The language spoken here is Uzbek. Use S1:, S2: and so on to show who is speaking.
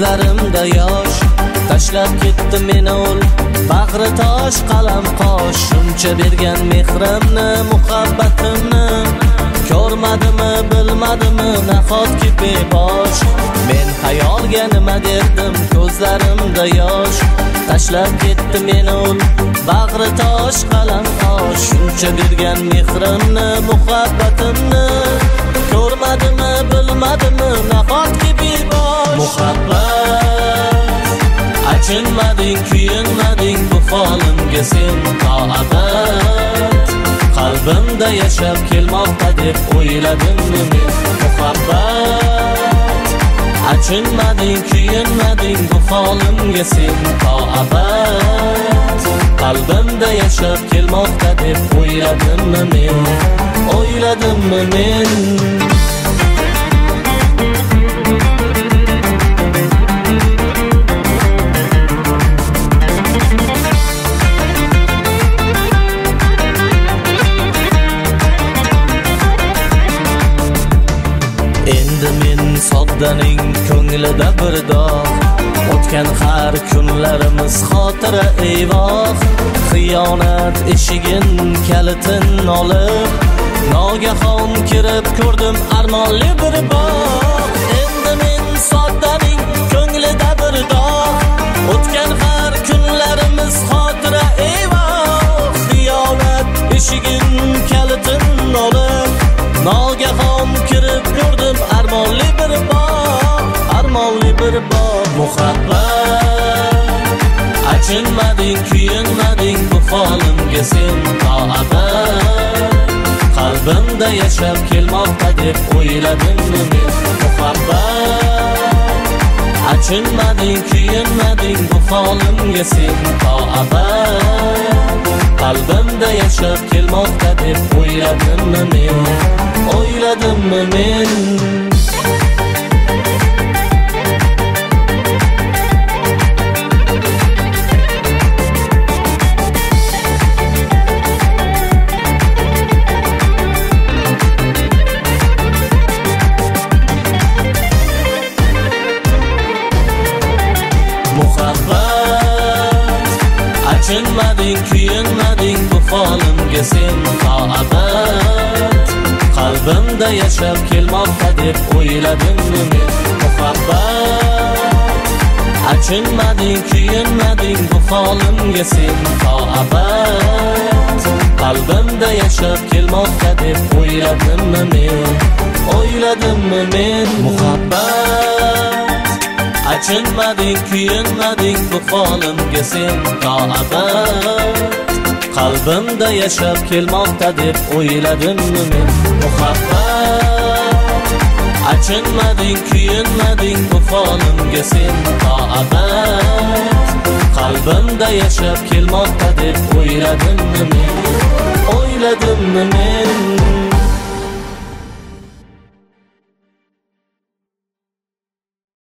S1: ko'zlarimda yosh. Tashlab ketdi meni ul, bag'ri tosh qalam qosh. Shuncha bergan mehrimni, muhabbatimni ko'rmadimi, bilmadimi, nahotki bebosh. Men xayolga nima derdim, ko'zlarimda yosh. Tashlab ketdi meni ul, bag'ri tosh qalam qosh. Shuncha bergan mehrimni, muhabbatimni ko'rmadimi, bilmadimi, nahotki bebosh. Muhabbat, achinmading, kuyinmading bu holimga sen to abad. Qalbimda yashab kelmoqda deb o'yladimmi men. Muhabbat, achinmading, kuyinmading bu holimga sen to abad. Qalbimda yashab kelmoqda deb o'yladimmi men, o'yladimmi men. Endi men soddaning ko'nglida bir dog', o'tgan har kunlarimiz xotira eyvoh. Xiyonat eshigin kalitin olib, nogahon kirib ko'rdim armonli bir bog'. Endi men soddaning ko'nglida bir dog', o'tgan har kunlarimiz xotira eyvoh. Xiyonat eshigin kalitin olib, nogahon kirib ko'rdim armonli bir bog', armonli bir bog'. Muhabbat, achinmading, kuyinmading bu holimga sen to abad. Qalbimda yashab kelmoqda deb o'yladimmi men. Muhabbat, achinmading, kuyinmading bu holimga sen to abad. Qalbimda yashab kelmoqda deb o'yladimmi men, o'yladimmi men. Muhabbat, achinmading, kuyinmading bu holimga sen to abad. Qalbimda yashab kelmoqda deb o'yladimmi men. Muhabbat, achinmading, kuyinmading bu holimga sen to abad. Qalbimda yashab kelmoqda deb o'yladimmi men, o'yladimmi men. Muhabbat, achinmading, kuyinmading bu holimga sen to abad. Qalbimda yashab kelmoqda deb o'yladimmi men. Muhabbat, achinmading, kuyinmading bu holimga sen to abad. Qalbimda yashab kelmoqda deb o'yladimmi men, o'yladimmi men.